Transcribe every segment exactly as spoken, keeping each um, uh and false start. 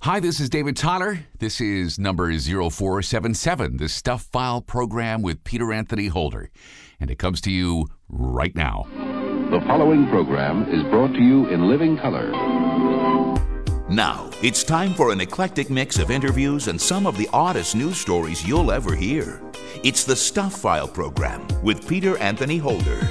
Hi, this is David Tyler. This is number zero four seven seven, the Stuff File program with Peter Anthony Holder. And it comes to you right now. The following program is brought to you in living color. Now, it's time for an eclectic mix of interviews and some of the oddest news stories you'll ever hear. It's the Stuff File program with Peter Anthony Holder.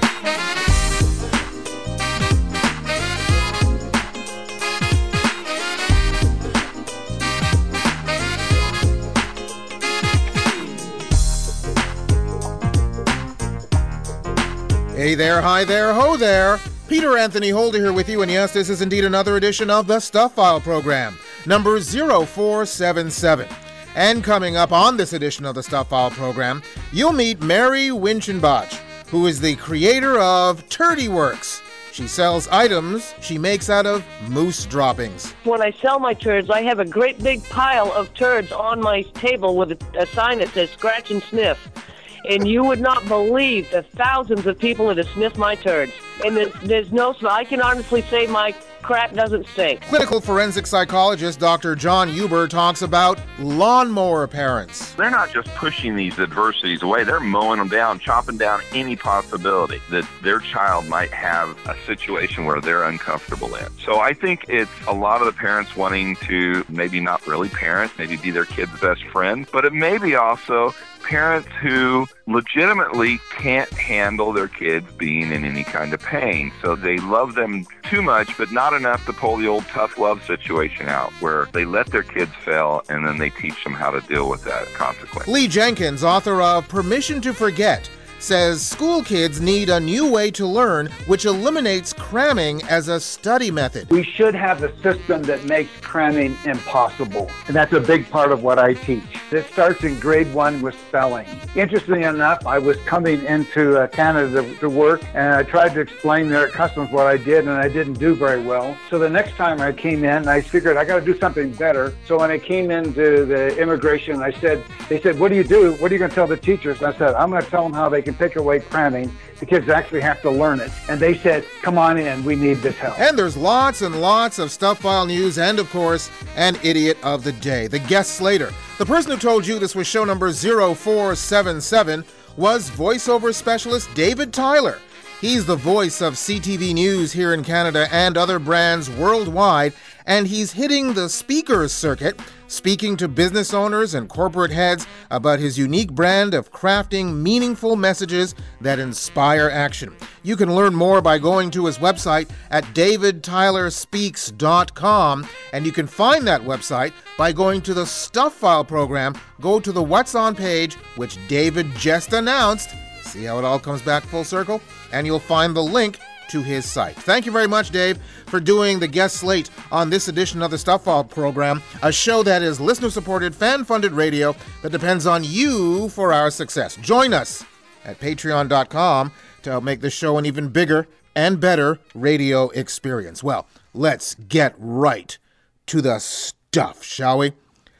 Hey there, hi there, ho there. Peter Anthony Holder here with you, and yes, this is indeed another edition of the Stuff File program, number zero four seven seven. And coming up on this edition of the Stuff File program, you'll meet Mary Winchenbach, who is the creator of Turdy Works. She sells items she makes out of moose droppings. When I sell my turds, I have a great big pile of turds on my table with a, a sign that says scratch and sniff. And you would not believe the thousands of people that have sniffed my turds. And there's, there's no smell. I can honestly say my crap doesn't stink. Clinical forensic psychologist Doctor John Huber talks about lawnmower parents. They're not just pushing these adversities away. They're mowing them down, chopping down any possibility that their child might have a situation where they're uncomfortable in. So I think it's a lot of the parents wanting to maybe not really parent, maybe be their kid's best friend, but it may be also parents who legitimately can't handle their kids being in any kind of pain. So they love them too much, but not enough to pull the old tough love situation out, where they let their kids fail and then they teach them how to deal with that consequence. Lee Jenkins, author of Permission to Forget, says school kids need a new way to learn, which eliminates cramming as a study method. We should have a system that makes cramming impossible, and that's a big part of what I teach. It starts in grade one with spelling. Interestingly enough, I was coming into uh, Canada to, to work, and I tried to explain there at Customs what I did, and I didn't do very well. So the next time I came in, I figured I got to do something better. So when I came into the immigration, I said, they said, what do you do? What are you going to tell the teachers? And I said, I'm going to tell them how they can take away cramming. The kids actually have to learn it. And they said, come on in, we need this help. And there's lots and lots of Stuff File news and, of course, an idiot of the day, the guest slater. The person who told you this was show number zero four seven seven was voiceover specialist David Tyler. He's the voice of C T V News here in Canada and other brands worldwide, and he's hitting the speakers circuit, speaking to business owners and corporate heads about his unique brand of crafting meaningful messages that inspire action. You can learn more by going to his website at david tyler speaks dot com, and you can find that website by going to the Stuff File program. Go to the What's On page, which David just announced. See how it all comes back full circle? And you'll find the link to his site. Thank you very much, Dave, for doing the guest slate on this edition of the Stuff File program, a show that is listener-supported, fan-funded radio that depends on you for our success. Join us at patreon dot com to help make this show an even bigger and better radio experience. Well, let's get right to the stuff, shall we?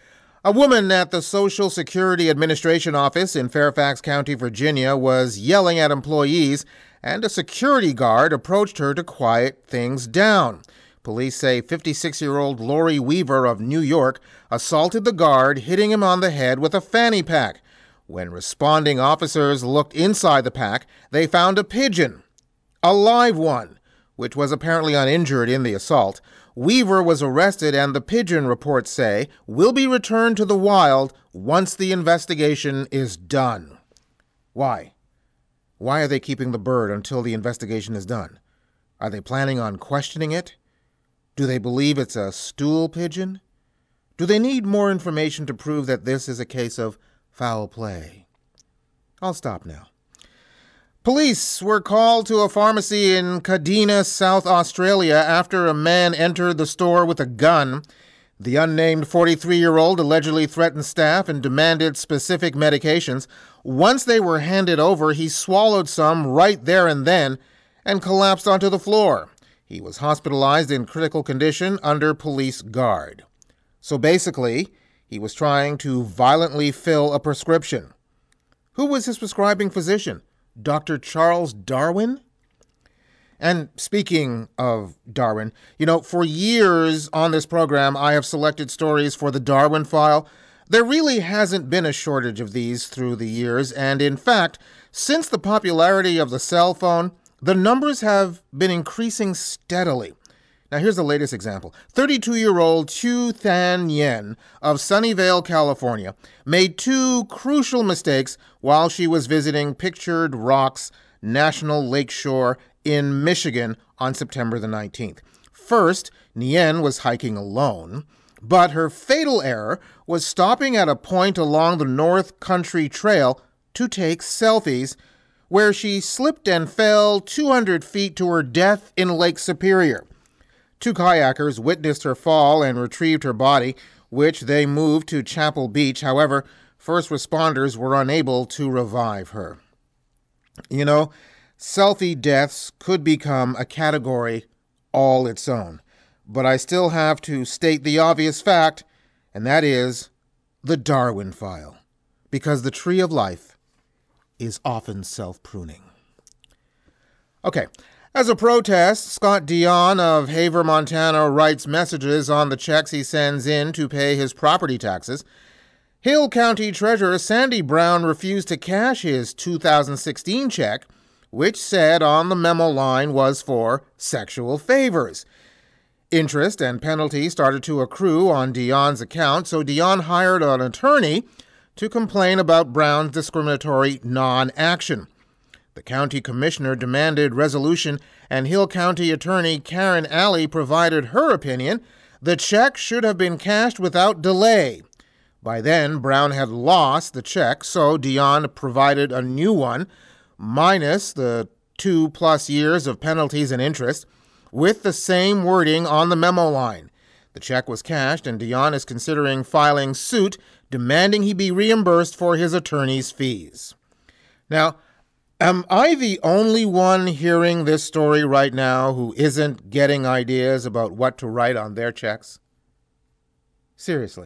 A woman at the Social Security Administration office in Fairfax County, Virginia, was yelling at employees, and a security guard approached her to quiet things down. Police say fifty-six-year-old Lori Weaver of New York assaulted the guard, hitting him on the head with a fanny pack. When responding officers looked inside the pack, they found a pigeon, a live one, which was apparently uninjured in the assault. Weaver was arrested, and the pigeon, reports say, will be returned to the wild once the investigation is done. Why? Why are they keeping the bird until the investigation is done? Are they planning on questioning it? Do they believe it's a stool pigeon? Do they need more information to prove that this is a case of foul play? I'll stop now. Police were called to a pharmacy in Kadena, South Australia, after a man entered the store with a gun. The unnamed forty-three-year-old allegedly threatened staff and demanded specific medications. Once they were handed over, he swallowed some right there and then and collapsed onto the floor. He was hospitalized in critical condition under police guard. So basically, he was trying to violently fill a prescription. Who was his prescribing physician? Doctor Charles Darwin? And speaking of Darwin, you know, for years on this program, I have selected stories for the Darwin File. There really hasn't been a shortage of these through the years, and in fact, since the popularity of the cell phone, the numbers have been increasing steadily. Now here's the latest example. thirty-two-year-old Chu Than Yen of Sunnyvale, California, made two crucial mistakes while she was visiting Pictured Rocks National Lakeshore in Michigan on September the nineteenth. First, Nguyen was hiking alone, but her fatal error was stopping at a point along the North Country Trail to take selfies, where she slipped and fell two hundred feet to her death in Lake Superior. Two kayakers witnessed her fall and retrieved her body, which they moved to Chapel Beach. However, first responders were unable to revive her. You know, selfie deaths could become a category all its own. But I still have to state the obvious fact, and that is the Darwin File, because the tree of life is often self-pruning. Okay, as a protest, Scott Dion of Haver, Montana, writes messages on the checks he sends in to pay his property taxes. Hill County Treasurer Sandy Brown refused to cash his two thousand sixteen check, which said on the memo line was for sexual favors. Interest and penalty started to accrue on Dion's account, so Dion hired an attorney to complain about Brown's discriminatory non-action. The county commissioner demanded resolution, and Hill County attorney Karen Alley provided her opinion. The check should have been cashed without delay. By then, Brown had lost the check, so Dion provided a new one, minus the two-plus years of penalties and interest, with the same wording on the memo line. The check was cashed, and Dion is considering filing suit, demanding he be reimbursed for his attorney's fees. Now, am I the only one hearing this story right now who isn't getting ideas about what to write on their checks? Seriously.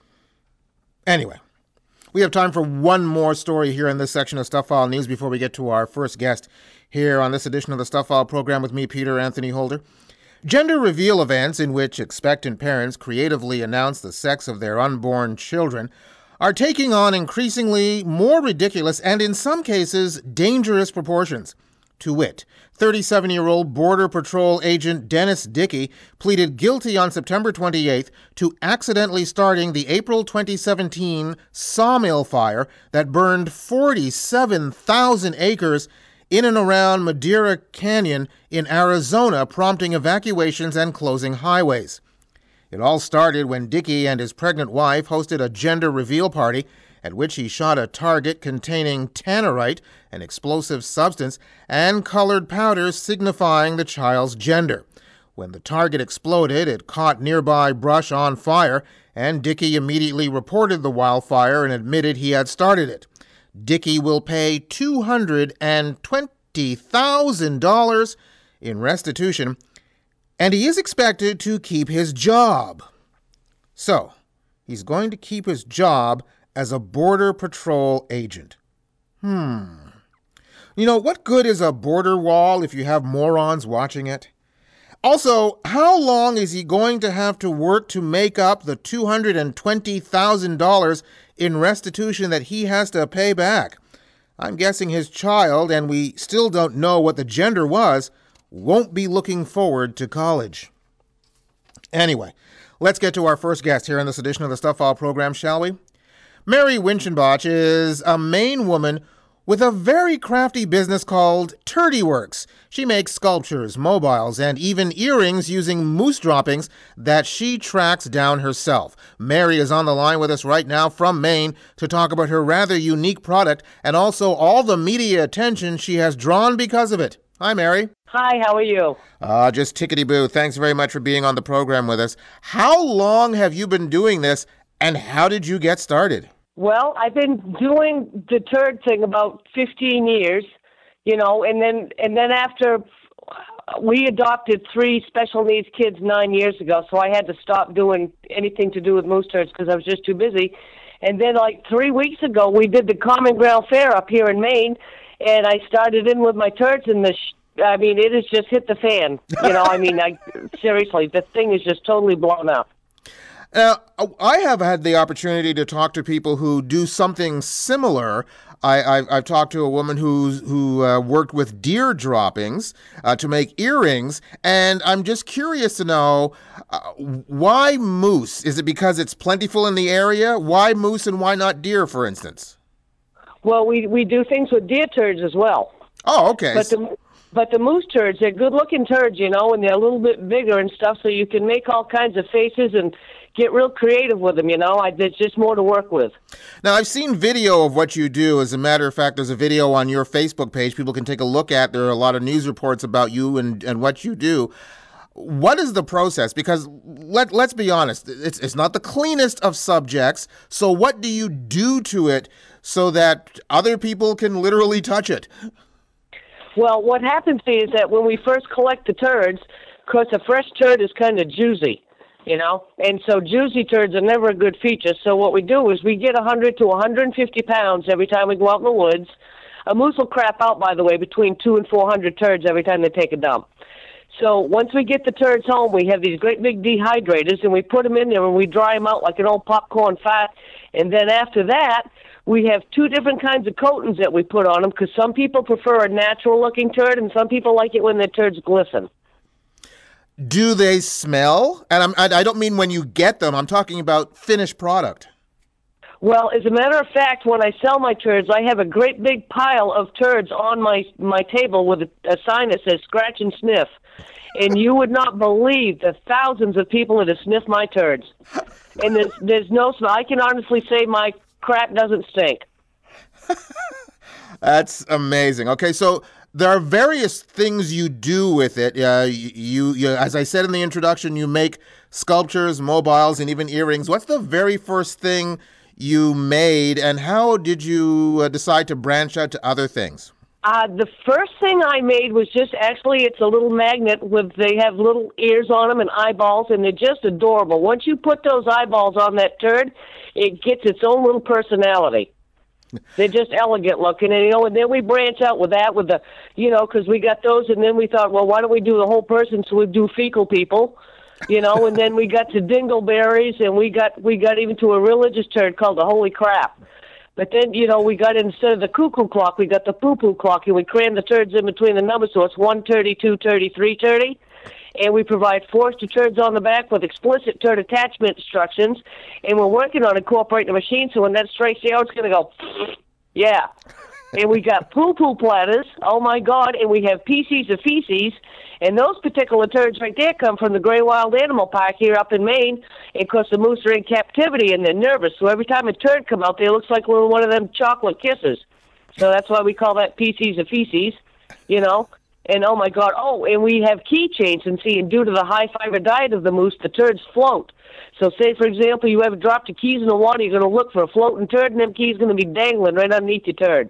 Anyway, we have time for one more story here in this section of Stuff File News before we get to our first guest here on this edition of the Stuff File program with me, Peter Anthony Holder. Gender reveal events in which expectant parents creatively announce the sex of their unborn children are taking on increasingly more ridiculous and, in some cases, dangerous proportions. To wit, thirty-seven-year-old Border Patrol agent Dennis Dickey pleaded guilty on September twenty-eighth to accidentally starting the April twenty seventeen sawmill fire that burned forty-seven thousand acres in and around Madera Canyon in Arizona, prompting evacuations and closing highways. It all started when Dickey and his pregnant wife hosted a gender reveal party at which he shot a target containing tannerite, an explosive substance, and colored powders signifying the child's gender. When the target exploded, it caught nearby brush on fire, and Dickey immediately reported the wildfire and admitted he had started it. Dickey will pay two hundred twenty thousand dollars in restitution, and he is expected to keep his job. So, he's going to keep his job as a Border Patrol agent. Hmm. You know, what good is a border wall if you have morons watching it? Also, how long is he going to have to work to make up the two hundred twenty thousand dollars in restitution that he has to pay back? I'm guessing his child, and we still don't know what the gender was, won't be looking forward to college. Anyway, let's get to our first guest here in this edition of the Stuff File program, shall we? Mary Winchenbach is a Maine woman with a very crafty business called Turdy Works. She makes sculptures, mobiles, and even earrings using moose droppings that she tracks down herself. Mary is on the line with us right now from Maine to talk about her rather unique product and also all the media attention she has drawn because of it. Hi, Mary. Hi, how are you? Uh, just tickety-boo. Thanks very much for being on the program with us. How long have you been doing this, and how did you get started? Well, I've been doing the turd thing about fifteen years, you know, and then and then after we adopted three special needs kids nine years ago, so I had to stop doing anything to do with moose turds because I was just too busy. And then like three weeks ago, we did the Common Ground Fair up here in Maine, and I started in with my turds, and the sh- I mean, it has just hit the fan. You know, I mean, I, seriously, the thing is just totally blown up. Now, I have had the opportunity to talk to people who do something similar. I, I've, I've talked to a woman who's, who uh, worked with deer droppings uh, to make earrings, and I'm just curious to know, uh, why moose? Is it because it's plentiful in the area? Why moose and why not deer, for instance? Well, we, we do things with deer turds as well. Oh, okay. But the, but the moose turds, they're good-looking turds, you know, and they're a little bit bigger and stuff, so you can make all kinds of faces and get real creative with them, you know. I, there's just more to work with. Now, I've seen video of what you do. As a matter of fact, there's a video on your Facebook page people can take a look at. There are a lot of news reports about you and, and what you do. What is the process? Because let, let's be honest, it's, it's not the cleanest of subjects. So what do you do to it so that other people can literally touch it? Well, what happens is that when we first collect the turds, because a fresh turd is kind of juicy, you know, and so juicy turds are never a good feature. So what we do is we get one hundred to one hundred fifty pounds every time we go out in the woods. A moose will crap out, by the way, between two and four hundred turds every time they take a dump. So once we get the turds home, we have these great big dehydrators, and we put them in there and we dry them out like an old popcorn fat. And then after that, we have two different kinds of coatings that we put on them, because some people prefer a natural-looking turd, and some people like it when their turds glisten. Do they smell? And I'm, I don't mean when you get them. I'm talking about finished product. Well, as a matter of fact, when I sell my turds, I have a great big pile of turds on my, my table with a, a sign that says scratch and sniff. And you would not believe the thousands of people that have sniffed my turds. And there's, there's no smell. I can honestly say my crap doesn't stink. That's amazing. Okay, so there are various things you do with it. Uh, you, you, as I said in the introduction, you make sculptures, mobiles, and even earrings. What's the very first thing you made, and how did you uh, decide to branch out to other things? Uh, the first thing I made was just, actually, it's a little magnet with, they have little ears on them and eyeballs, and they're just adorable. Once you put those eyeballs on that turd, it gets its own little personality. They're just elegant looking, and, you know, and then we branch out with that, with the, you know, because we got those, and then we thought, well, why don't we do the whole person, so we do fecal people, you know, and then we got to dingleberries, and we got, we got even to a religious turd called the Holy Crap. But then, you know, we got, instead of the cuckoo clock, we got the poo-poo clock, and we crammed the turds in between the numbers, so it's one thirty, two thirty, three thirty. And we provide Forster turds on the back with explicit turd attachment instructions. And we're working on incorporating the machine, so when that strikes the out, it's going to go, yeah. And we got poo-poo platters, oh my God, and we have P Cs of feces. And those particular turds right there come from the Gray Wild Animal Park here up in Maine, because the moose are in captivity and they're nervous. So every time a turd comes out, they looks like one of them chocolate kisses. So that's why we call that P Cs of feces, you know. And oh my God, oh, and we have keychains, and see, and due to the high fiber diet of the moose, the turds float. So say, for example, you ever dropped your keys in the water, you're going to look for a floating turd, and them keys going to be dangling right underneath your turd.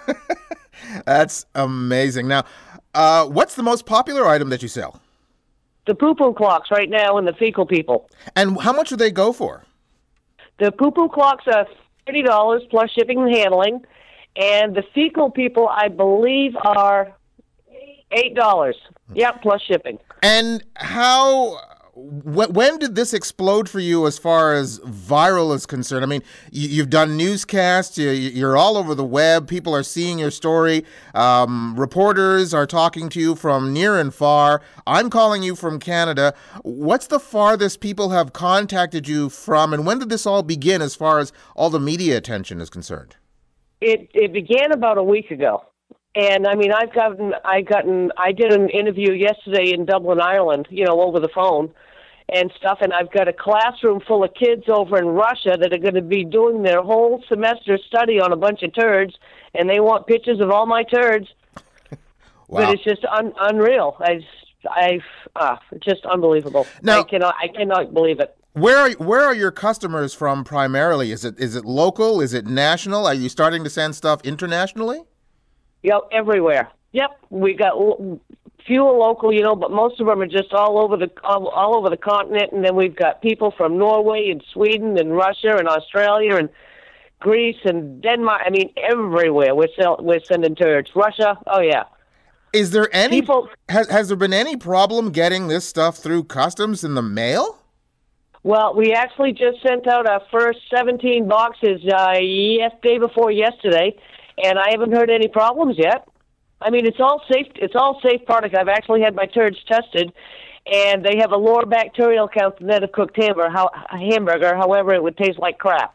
That's amazing. Now, uh, what's the most popular item that you sell? The poo-poo clocks right now and the fecal people. And how much do they go for? The poo-poo clocks are thirty dollars plus shipping and handling, and the fecal people, I believe, are eight dollars. Yep, plus shipping. And how, wh- when did this explode for you as far as viral is concerned? I mean, you, you've done newscasts, you, you're all over the web, people are seeing your story, um, reporters are talking to you from near and far. I'm calling you from Canada. What's the farthest people have contacted you from, and when did this all begin as far as all the media attention is concerned? It, it began about a week ago. And I mean, I've gotten, I gotten, I did an interview yesterday in Dublin, Ireland, you know, over the phone and stuff. And I've got a classroom full of kids over in Russia that are going to be doing their whole semester study on a bunch of turds, and they want pictures of all my turds. Wow. But it's just un- unreal. I, I, uh, just unbelievable. Now, I cannot, I cannot believe it. Where are, where are your customers from primarily? Is it, is it local? Is it national? Are you starting to send stuff internationally? Yep, everywhere. Yep, we got few local, you know, but most of them are just all over the all, all over the continent. And then we've got people from Norway and Sweden and Russia and Australia and Greece and Denmark. I mean, everywhere we're sell, we're sending turds. Russia, oh yeah. Is there any People, has has there been any problem getting this stuff through customs in the mail? well, we actually just sent out our first seventeen boxes uh, yes, day before yesterday, and I haven't heard any problems yet. I mean, it's all safe. It's all safe product. I've actually had my turds tested, and they have a lower bacterial count than that of cooked hamburger. How, hamburger, however, it would taste like crap.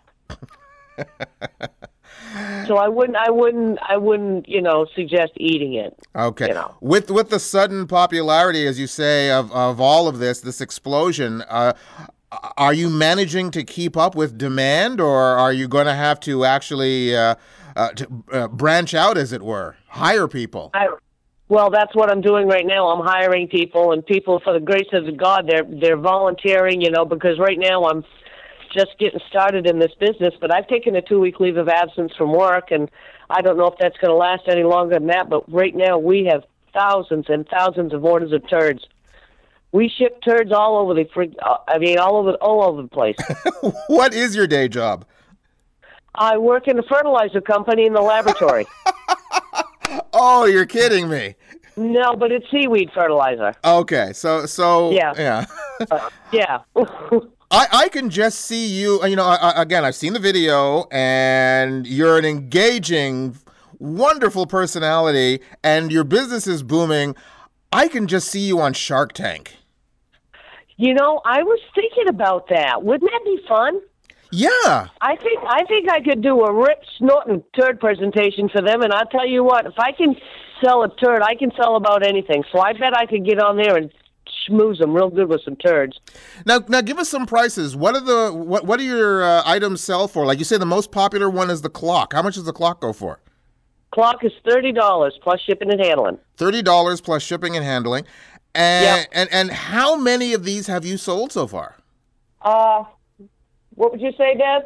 So I wouldn't, I wouldn't, I wouldn't, you know, suggest eating it. Okay. You know. With with the sudden popularity, as you say, of, of all of this, this explosion, uh, are you managing to keep up with demand, or are you going to have to actually uh, uh, to, uh, branch out, as it were, hire people? I, well, that's what I'm doing right now. I'm hiring people, and people, for the grace of God, they're they're volunteering, you know, because right now I'm just getting started in this business, but I've taken a two-week leave of absence from work, and I don't know if that's going to last any longer than that, but right now we have thousands and thousands of orders of turds. We ship turds all over the, I mean, all over, all over the place. What is your day job? I work in a fertilizer company in the laboratory. Oh, you're kidding me. No, but it's seaweed fertilizer. Okay, so, so Yeah. yeah. uh, yeah. I, I can just see you, you know, I, I, again, I've seen the video, and you're an engaging, wonderful personality, and your business is booming. I can just see you on Shark Tank. You know, I was thinking about that. Wouldn't that be fun? Yeah. I think I think I could do a Rip Snorton turd presentation for them, and I'll tell you what, if I can sell a turd, I can sell about anything. So I bet I could get on there and schmooze them real good with some turds. Now, now, give us some prices. What are the what what do your uh, items sell for? Like you say, the most popular one is the clock. How much does the clock go for? Clock is thirty dollars plus shipping and handling. Thirty dollars plus shipping and handling. And, Yep. and and how many of these have you sold so far? Uh, what would you say, Deb?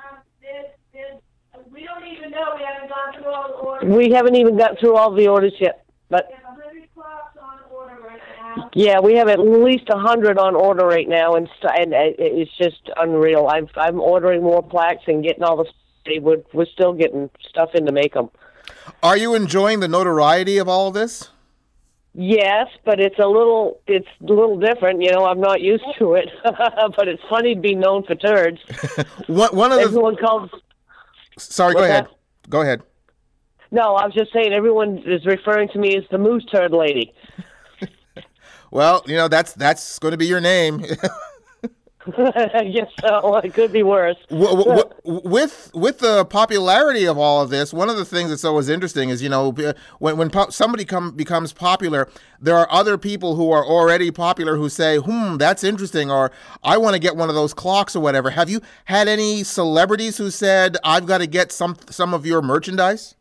We don't even know. We haven't gone through all the orders. We haven't even got through all the orders yet, but We have one hundred clocks on order right now. yeah, we have at least a hundred on order right now, and st- and uh, it's just unreal. I'm I'm ordering more plaques and getting all the. We're we're still getting stuff in to make them. Are you enjoying the notoriety of all of this? Yes, but it's a little it's a little different. You know, I'm not used to it, but it's funny to be known for turds. One, one of the Everyone calls. sorry, go What's ahead. that? Go ahead. No, I was just saying everyone is referring to me as the moose turd lady. Well, you know that's that's going to be your name. I guess so. It could be worse. W- w- w- with with the popularity of all of this, one of the things that's always interesting is, you know, when when po- somebody come becomes popular, there are other people who are already popular who say, "Hmm, that's interesting," or "I want to get one of those clocks," or whatever. Have you had any celebrities who said, "I've got to get some some of your merchandise"?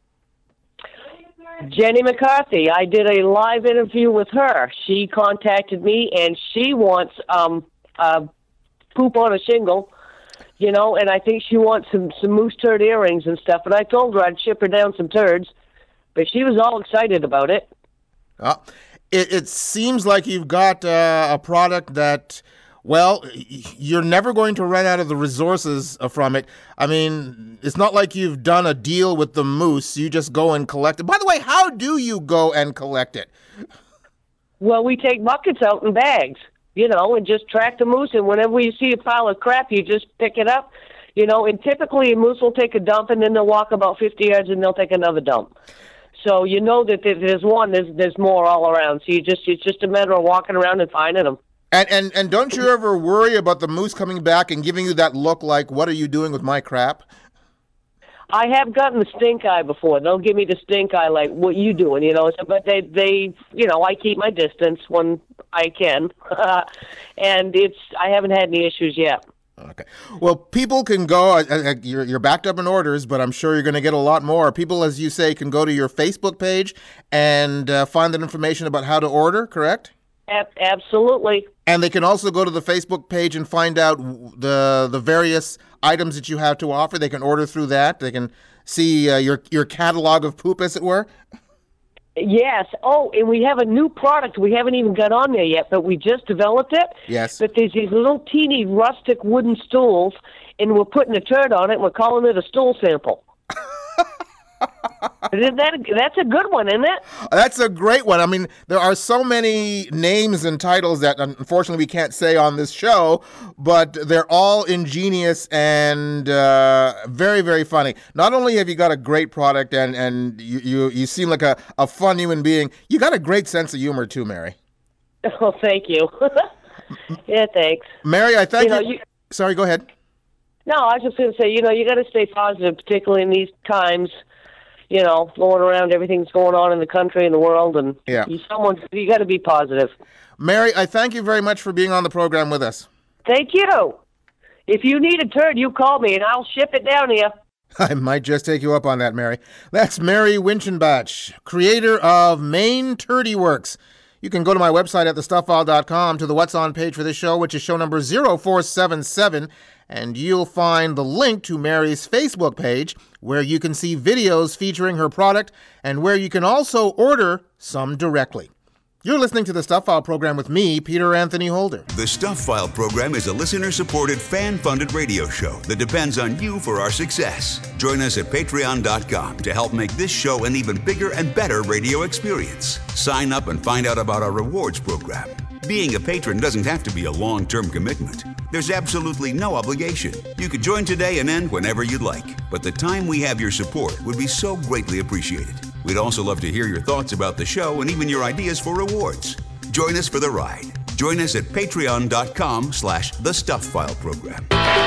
Jenny McCarthy. I did a live interview with her. She contacted me, and she wants um uh. poop on a shingle, you know, and I think she wants some, some moose turd earrings and stuff, but I told her I'd ship her down some turds, but she was all excited about it. Uh, it, it seems like you've got uh, a product that, well, you're never going to run out of the resources from it. I mean, it's not like you've done a deal with the moose. You just go and collect it. By the way, how do you go and collect it? Well, we take buckets out in bags. You know, and just track the moose, and whenever you see a pile of crap, you just pick it up, you know, and typically a moose will take a dump, and then they'll walk about fifty yards, and they'll take another dump. So you know that if there's one, there's there's more all around. So you just it's just a matter of walking around and finding them. And, and, and don't you ever worry about the moose coming back and giving you that look like, what are you doing with my crap? I have gotten the stink eye before. They'll give me the stink eye, like, what you doing, you know? So, but they, they, you know, I keep my distance when I can. And it's, I haven't had any issues yet. Okay. Well, people can go, uh, uh, you're, you're backed up in orders, but I'm sure you're going to get a lot more. People, as you say, can go to your Facebook page and uh, find that information about how to order, correct? Ab- absolutely. And they can also go to the Facebook page and find out the the various items that you have to offer. They can order through that. They can see uh, your your catalog of poop, as it were. Yes. Oh, and we have a new product. We haven't even got on there yet, but we just developed it. Yes. But there's these little teeny rustic wooden stools, and we're putting a turd on it, and we're calling it a stool sample. Isn't that, that's a good one, isn't it? That's a great one. I mean, there are so many names and titles that unfortunately we can't say on this show, but they're all ingenious and uh, very, very funny. Not only have you got a great product and, and you, you, you seem like a, a fun human being, you got a great sense of humor too, Mary. Oh, thank you. Yeah, thanks. Mary, I thank you. Know, you. you Sorry, go ahead. No, I was just going to say, you know, you got to stay positive, particularly in these times. You know, going around, everything's going on in the country and the world, and yeah. you, someone, you got to be positive. Mary, I thank you very much for being on the program with us. Thank you. If you need a turd, you call me, and I'll ship it down here. I might just take you up on that, Mary. That's Mary Winchenbach, creator of Maine Turdy Works. You can go to my website at the stuff file dot com to the What's On page for this show, which is show number zero four seven seven, and you'll find the link to Mary's Facebook page, where you can see videos featuring her product and where you can also order some directly. You're listening to the Stuff File program with me, Peter Anthony Holder. The Stuff File program is a listener-supported, fan-funded radio show that depends on you for our success. Join us at patreon dot com to help make this show an even bigger and better radio experience. Sign up and find out about our rewards program. Being a patron doesn't have to be a long-term commitment. There's absolutely no obligation. You could join today and end whenever you'd like, but the time we have your support would be so greatly appreciated. We'd also love to hear your thoughts about the show and even your ideas for rewards. Join us for the ride. Join us at patreon dot com slash the Stuff File program.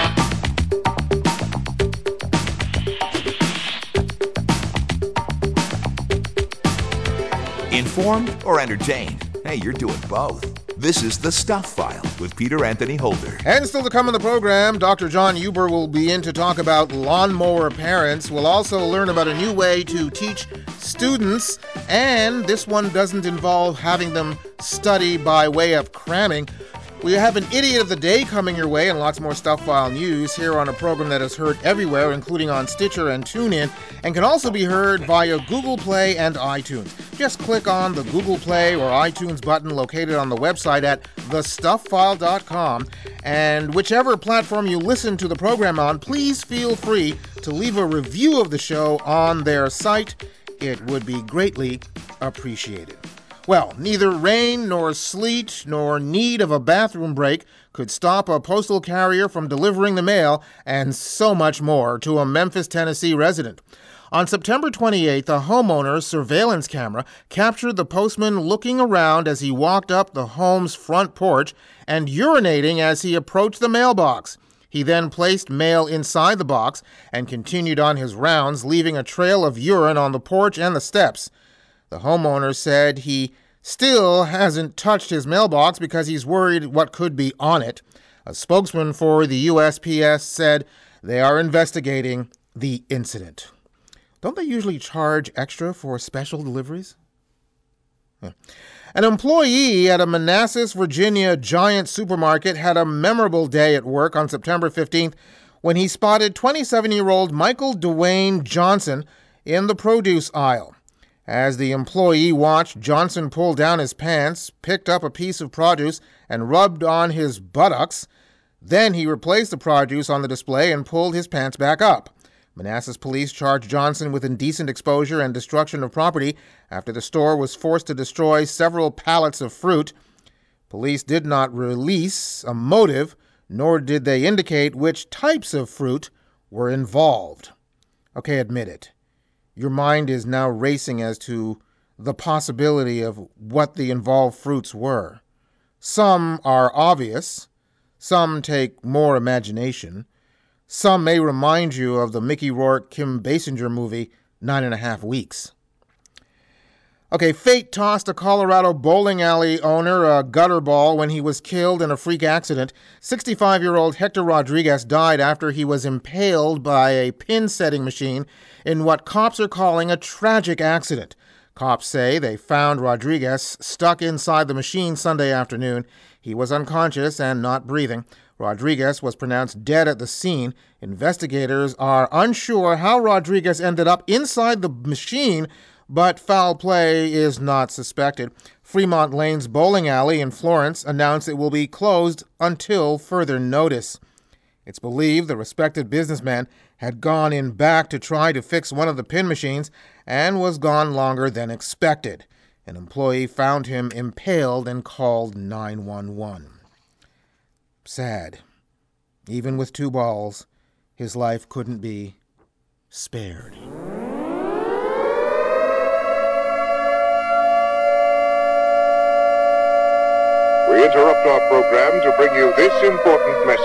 Informed or entertained? Hey, you're doing both. This is The Stuff File with Peter Anthony Holder. And still to come in the program, Doctor John Huber will be in to talk about lawnmower parents. We'll also learn about a new way to teach students, and this one doesn't involve having them study by way of cramming. We have an Idiot of the Day coming your way and lots more Stuff File news here on a program that is heard everywhere, including on Stitcher and TuneIn, and can also be heard via Google Play and iTunes. Just click on the Google Play or iTunes button located on the website at the stuff file dot com, and whichever platform you listen to the program on, please feel free to leave a review of the show on their site. It would be greatly appreciated. Well, neither rain nor sleet nor need of a bathroom break could stop a postal carrier from delivering the mail, and so much more, to a Memphis, Tennessee resident. On September twenty-eighth, a homeowner's surveillance camera captured the postman looking around as he walked up the home's front porch and urinating as he approached the mailbox. He then placed mail inside the box and continued on his rounds, leaving a trail of urine on the porch and the steps. The homeowner said he still hasn't touched his mailbox because he's worried what could be on it. A spokesman for the U S P S said they are investigating the incident. Don't they usually charge extra for special deliveries? Yeah. An employee at a Manassas, Virginia giant supermarket had a memorable day at work on September fifteenth when he spotted twenty-seven-year-old Michael Dwayne Johnson in the produce aisle. As the employee watched, Johnson pulled down his pants, picked up a piece of produce, and rubbed on his buttocks. Then he replaced the produce on the display and pulled his pants back up. Manassas police charged Johnson with indecent exposure and destruction of property after the store was forced to destroy several pallets of fruit. Police did not release a motive, nor did they indicate which types of fruit were involved. Okay, admit it. Your mind is now racing as to the possibility of what the involved fruits were. Some are obvious. Some take more imagination. Some may remind you of the Mickey Rourke, Kim Basinger movie, Nine and a Half Weeks. Okay, fate tossed a Colorado bowling alley owner a gutter ball when he was killed in a freak accident. sixty-five-year-old Hector Rodriguez died after he was impaled by a pin-setting machine in what cops are calling a tragic accident. Cops say they found Rodriguez stuck inside the machine Sunday afternoon. He was unconscious and not breathing. Rodriguez was pronounced dead at the scene. Investigators are unsure how Rodriguez ended up inside the machine, but foul play is not suspected. Fremont Lane's bowling alley in Florence announced it will be closed until further notice. It's believed the respected businessman had gone in back to try to fix one of the pin machines and was gone longer than expected. An employee found him impaled and called nine one one. Sad. Even with two balls, his life couldn't be spared. We interrupt our program to bring you this important message.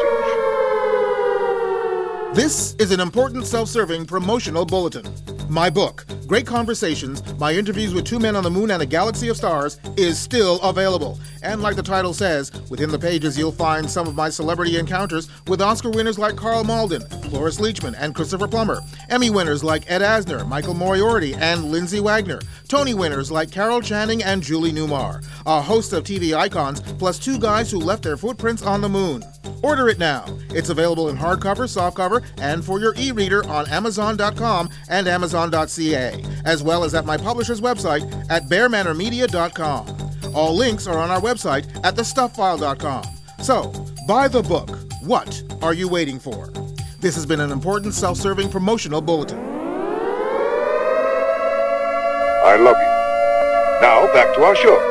This is an important self-serving promotional bulletin. My book, Great Conversations, My Interviews with Two Men on the Moon and a Galaxy of Stars, is still available. And like the title says, within the pages you'll find some of my celebrity encounters with Oscar winners like Carl Malden, Cloris Leachman, and Christopher Plummer, Emmy winners like Ed Asner, Michael Moriarty, and Lindsay Wagner, Tony winners like Carol Channing and Julie Newmar, a host of T V icons, plus two guys who left their footprints on the moon. Order it now. It's available in hardcover, softcover, and for your e-reader on Amazon dot com and Amazon dot c a, as well as at my publisher's website at bear manor media dot com. All links are on our website at the stuff file dot com. So, buy the book. What are you waiting for? This has been an important self-serving promotional bulletin. I love you. Now, back to our show.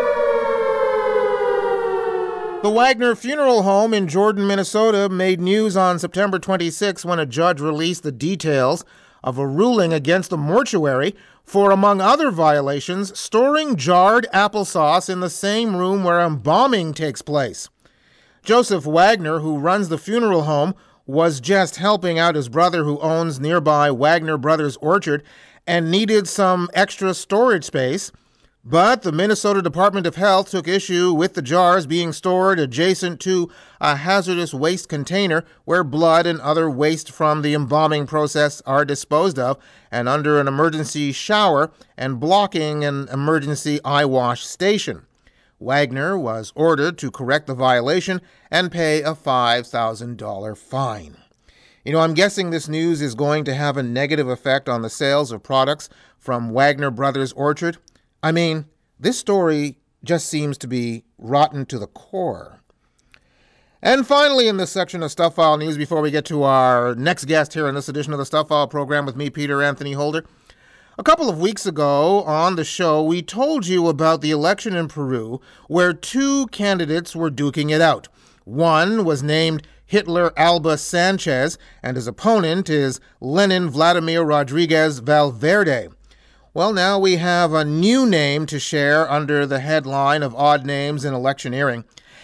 The Wagner Funeral Home in Jordan, Minnesota made news on September twenty-sixth when a judge released the details of a ruling against the mortuary for, among other violations, storing jarred applesauce in the same room where a bombing takes place. Joseph Wagner, who runs the funeral home, was just helping out his brother who owns nearby Wagner Brothers Orchard and needed some extra storage space. But the Minnesota Department of Health took issue with the jars being stored adjacent to a hazardous waste container where blood and other waste from the embalming process are disposed of, and under an emergency shower and blocking an emergency eye wash station. Wagner was ordered to correct the violation and pay a five thousand dollars fine. You know, I'm guessing this news is going to have a negative effect on the sales of products from Wagner Brothers Orchard. I mean, this story just seems to be rotten to the core. And finally, in this section of Stuff File News, before we get to our next guest here in this edition of the Stuff File program with me, Peter Anthony Holder, a couple of weeks ago on the show, we told you about the election in Peru where two candidates were duking it out. One was named Hitler Alba Sanchez, and his opponent is Lenin Vladimir Rodriguez Valverde. Well, now we have a new name to share under the headline of Odd Names in Electioneering.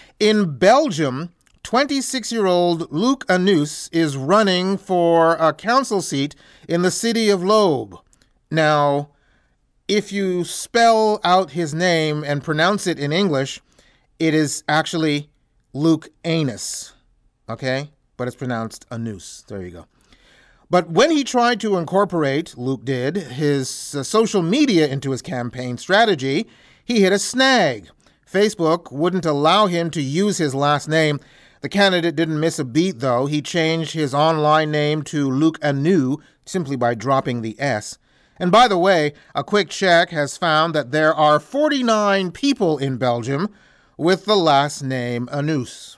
In Belgium, twenty-six-year-old Luc Anus is running for a council seat in the city of Lobe. Now, if you spell out his name and pronounce it in English, it is actually Luke Anus, okay? But it's pronounced Anus. There you go. But when he tried to incorporate, Luke did, his uh, social media into his campaign strategy, he hit a snag. Facebook wouldn't allow him to use his last name. The candidate didn't miss a beat, though. He changed his online name to Luc Anu simply by dropping the S. And by the way, a quick check has found that there are forty-nine people in Belgium with the last name Anus.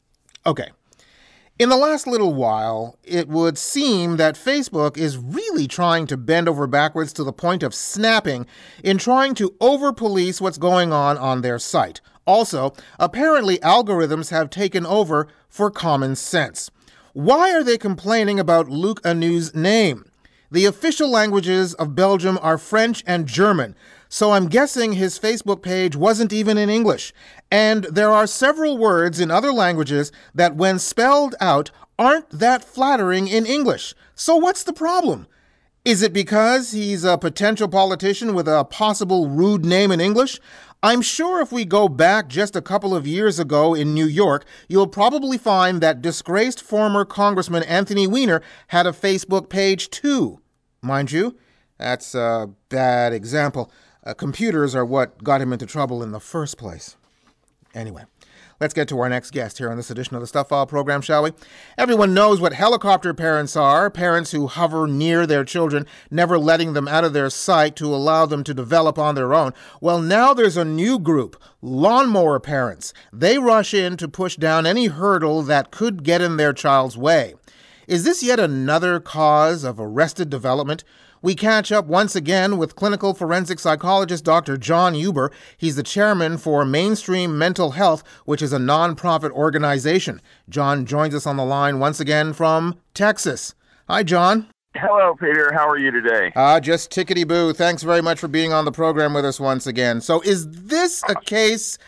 Okay. In the last little while, it would seem that Facebook is really trying to bend over backwards to the point of snapping in trying to over-police what's going on on their site. Also, apparently algorithms have taken over for common sense. Why are they complaining about Luc Anu's name? The official languages of Belgium are French and German, so I'm guessing his Facebook page wasn't even in English. And there are several words in other languages that, when spelled out, aren't that flattering in English. So what's the problem? Is it because he's a potential politician with a possible rude name in English? I'm sure if we go back just a couple of years ago in New York, you'll probably find that disgraced former Congressman Anthony Weiner had a Facebook page too. Mind you, that's a bad example. Uh, computers are what got him into trouble in the first place. Anyway, Let's get to our next guest here on this edition of the Stuff File program, shall we? Everyone knows what helicopter parents are, parents who hover near their children, never letting them out of their sight to allow them to develop on their own. Well, now there's a new group, lawnmower parents. They rush in to push down any hurdle that could get in their child's way. Is this yet another cause of arrested development? We catch up once again with clinical forensic psychologist Doctor John Huber. He's the chairman for Mainstream Mental Health, which is a nonprofit organization. John joins us on the line once again from Texas. Hi, John. Hello, Peter. How are you today? Uh, just tickety-boo. Thanks very much for being on the program with us once again. So is this a case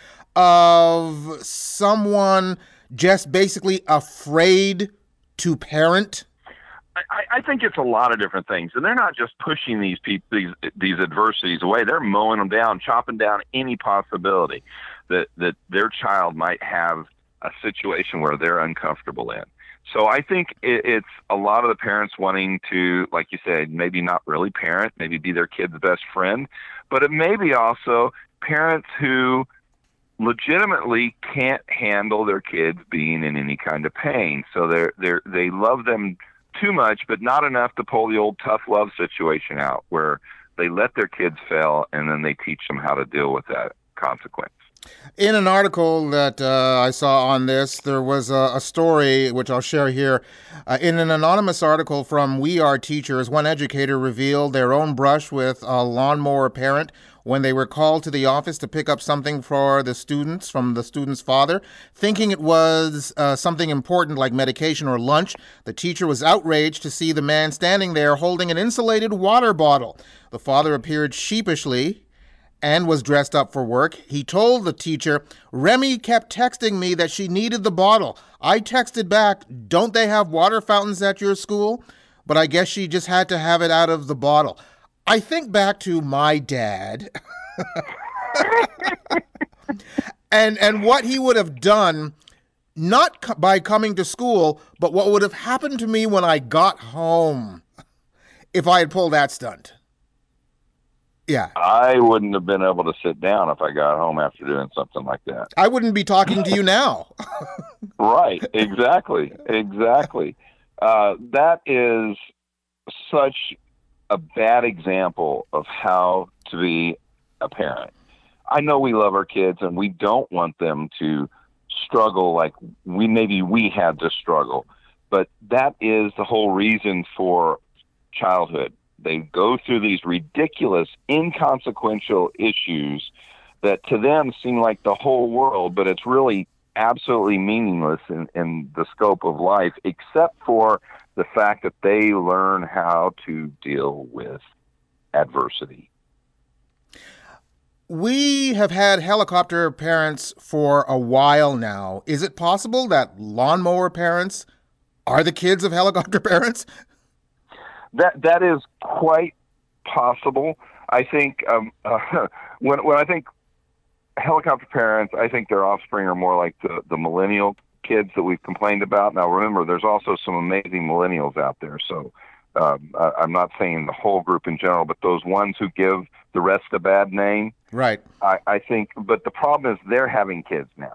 of someone just basically afraid to parent? I, I think it's a lot of different things, and they're not just pushing these people, these these adversities away. They're mowing them down, chopping down any possibility that that their child might have a situation where they're uncomfortable in. So I think it, it's a lot of the parents wanting to, like you said, maybe not really parent, maybe be their kid's best friend, but it may be also parents who legitimately can't handle their kids being in any kind of pain. So they're they're they love them too much, but not enough to pull the old tough love situation out where they let their kids fail and then they teach them how to deal with that consequence. In an article that uh, I saw on this, there was a, a story, which I'll share here. Uh, in an anonymous article from We Are Teachers, one educator revealed their own brush with a lawnmower parent when they were called to the office to pick up something for the students from the student's father. Thinking it was uh, something important like medication or lunch, the teacher was outraged to see the man standing there holding an insulated water bottle. The father appeared sheepishly and was dressed up for work. He told the teacher, "Remy kept texting me that she needed the bottle. I texted back, 'Don't they have water fountains at your school?' But I guess she just had to have it out of the bottle." I think back to my dad and and what he would have done, not co- by coming to school, but what would have happened to me when I got home if I had pulled that stunt. Yeah. I wouldn't have been able to sit down if I got home after doing something like that. I wouldn't be talking to you now. Right. Exactly. Exactly. Uh, that is such a bad example of how to be a parent. I know we love our kids and we don't want them to struggle like we maybe we had to struggle, but that is the whole reason for childhood. They go through these ridiculous, inconsequential issues that to them seem like the whole world, but it's really absolutely meaningless in, in the scope of life, except for the fact that they learn how to deal with adversity. We have had helicopter parents for a while now. Is it possible that lawnmower parents are the kids of helicopter parents? That that is quite possible. I think um, uh, when when I think helicopter parents, I think their offspring are more like the, the millennial kids that we've complained about. Now, remember, there's also some amazing millennials out there. So um, I, I'm not saying the whole group in general, but those ones who give the rest a bad name. Right. I, I think, but the problem is they're having kids now.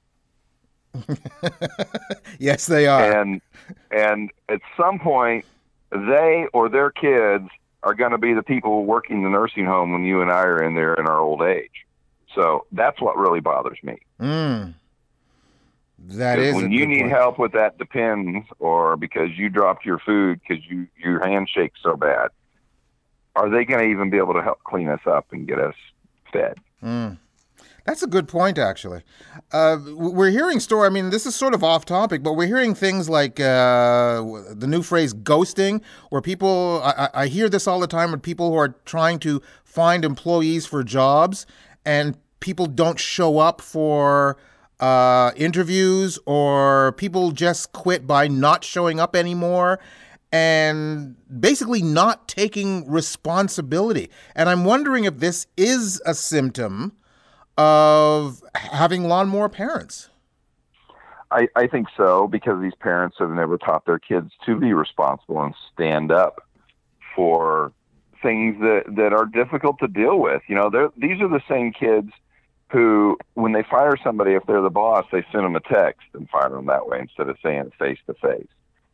Yes, they are. And and at some point, they or their kids are going to be the people working the nursing home when you and I are in there in our old age. So that's what really bothers me. Mm. That is when a you good need point. help with that Depends, or because you dropped your food because you your handshake's so bad, are they going to even be able to help clean us up and get us fed? Mm. That's a good point, actually. Uh, we're hearing story. I mean, this is sort of off topic, but we're hearing things like uh, the new phrase "ghosting," where people. I, I hear this all the time with people who are trying to find employees for jobs, and people don't show up for uh, interviews, or people just quit by not showing up anymore and basically not taking responsibility. And I'm wondering if this is a symptom of having lawnmower parents. I, I think so, because these parents have never taught their kids to be responsible and stand up for things that, that are difficult to deal with. You know, they're, these are the same kids who, when they fire somebody, if they're the boss, they send them a text and fire them that way instead of saying it face to face.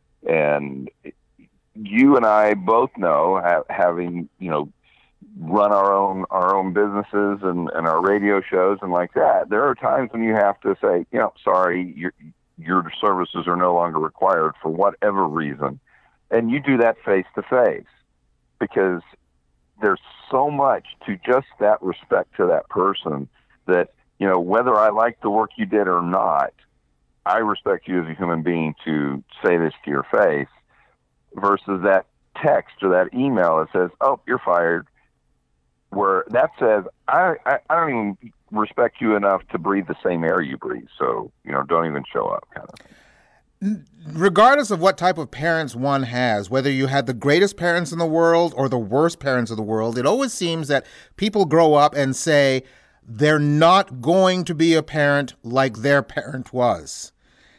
And you and I both know, ha- having, you know, run our own our own businesses and, and our radio shows and like that, there are times when you have to say, you know, sorry, your your services are no longer required for whatever reason. And you do that face to face because there's so much to just that respect to that person that, you know, whether I like the work you did or not, I respect you as a human being to say this to your face versus that text or that email that says, oh, you're fired, where that says, I, I, I don't even respect you enough to breathe the same air you breathe. So, you know, don't even show up kind of thing. Regardless of what type of parents one has, whether you had the greatest parents in the world or the worst parents of the world, it always seems that people grow up and say they're not going to be a parent like their parent was.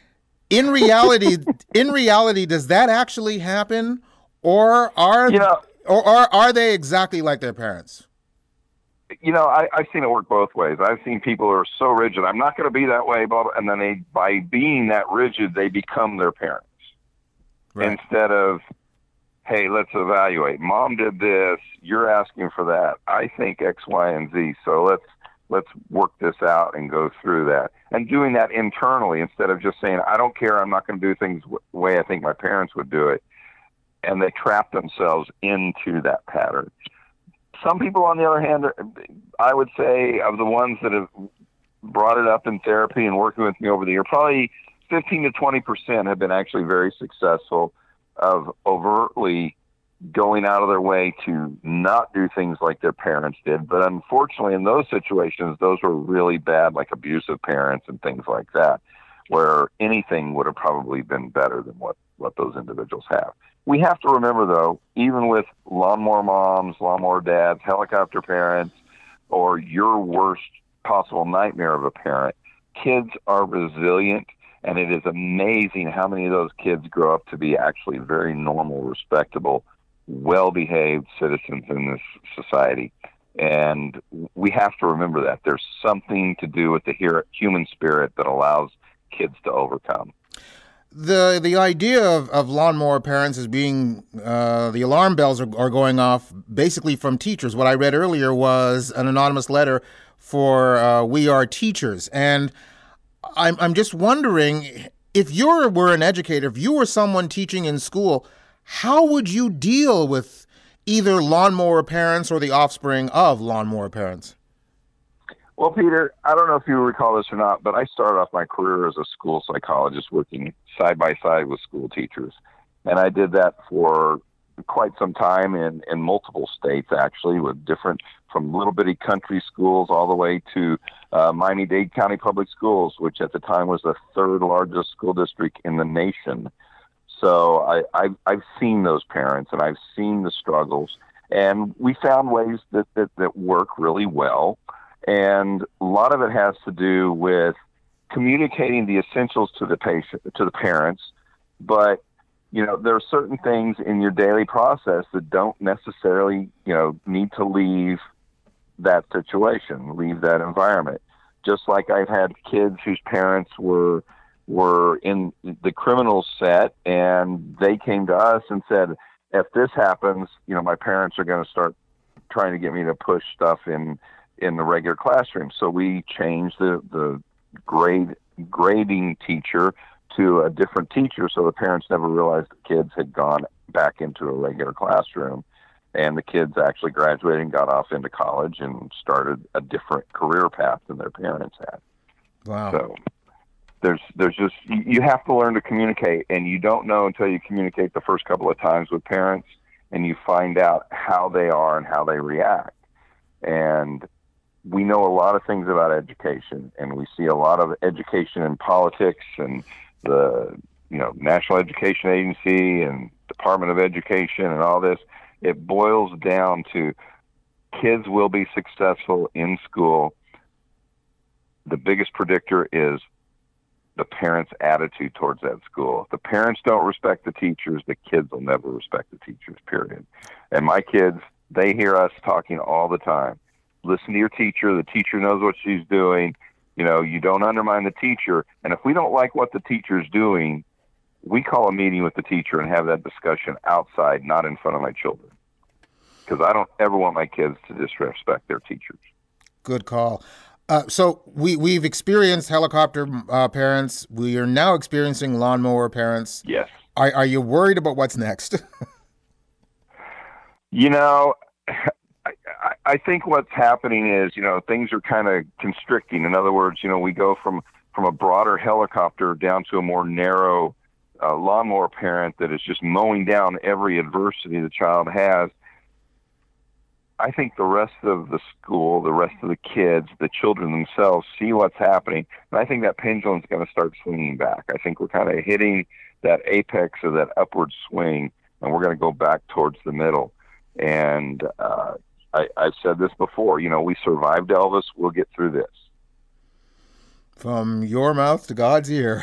In reality, in reality, does that actually happen, or are you know, or are, are they exactly like their parents? You know, I, I've seen it work both ways. I've seen people who are so rigid, I'm not going to be that way, blah, blah, and then they, by being that rigid, they become their parents. Right. Instead of, hey, let's evaluate. Mom did this. You're asking for that. I think X, Y, and Z. So let's let's work this out and go through that. And doing that internally instead of just saying, I don't care. I'm not going to do things the way I think my parents would do it. And they trap themselves into that pattern. Some people, on the other hand, I would say of the ones that have brought it up in therapy and working with me over the year, probably fifteen to twenty percent have been actually very successful of overtly going out of their way to not do things like their parents did. But unfortunately, in those situations, those were really bad, like abusive parents and things like that, where anything would have probably been better than what, what those individuals have. We have to remember, though, even with lawnmower moms, lawnmower dads, helicopter parents, or your worst possible nightmare of a parent, kids are resilient, and it is amazing how many of those kids grow up to be actually very normal, respectable, well-behaved citizens in this society. And we have to remember that. There's something to do with the human spirit that allows kids to overcome. The the idea of, of lawnmower parents is being, uh, the alarm bells are, are going off basically from teachers. What I read earlier was an anonymous letter for uh, We Are Teachers. And I'm, I'm just wondering, if you were an educator, if you were someone teaching in school, how would you deal with either lawnmower parents or the offspring of lawnmower parents? Well, Peter, I don't know if you recall this or not, but I started off my career as a school psychologist working side by side with school teachers. And I did that for quite some time in, in multiple states, actually, with different, from little bitty country schools all the way to uh, Miami-Dade County Public Schools, which at the time was the third largest school district in the nation. So I, I've, I've seen those parents and I've seen the struggles. And we found ways that, that, that work really well. And a lot of it has to do with communicating the essentials to the patient, to the parents. But, you know, there are certain things in your daily process that don't necessarily, you know, need to leave that situation, leave that environment. Just like I've had kids whose parents were were in the criminal set, and they came to us and said, if this happens, you know, my parents are going to start trying to get me to push stuff in in the regular classroom. So we changed the, the grade grading teacher to a different teacher, so the parents never realized the kids had gone back into a regular classroom. And the kids actually graduated and got off into college and started a different career path than their parents had. Wow. So there's there's just, you have to learn to communicate, and you don't know until you communicate the first couple of times with parents and you find out how they are and how they react. And we know a lot of things about education, and we see a lot of education in politics and the, you know, National Education Agency and Department of Education and all this. It boils down to kids will be successful in school. The biggest predictor is the parents' attitude towards that school. If the parents don't respect the teachers, the kids will never respect the teachers, period. And my kids, they hear us talking all the time. listen to your teacher. The teacher knows what she's doing. You know, you don't undermine the teacher. And if we don't like what the teacher's doing, we call a meeting with the teacher and have that discussion outside, not in front of my children. Because I don't ever want my kids to disrespect their teachers. Good call. Uh, so we, we've experienced helicopter uh, parents. We are now experiencing lawnmower parents. Yes. Are, are you worried about what's next? You know, I, I think what's happening is, you know, things are kind of constricting. In other words, you know, we go from, from a broader helicopter down to a more narrow uh, lawnmower parent that is just mowing down every adversity the child has. I think the rest of the school, the rest of the kids, the children themselves see what's happening. And I think that pendulum's going to start swinging back. I think we're kind of hitting that apex of that upward swing, and we're going to go back towards the middle. And uh, I, I've said this before, you know, we survived Elvis. We'll get through this. From your mouth to God's ear.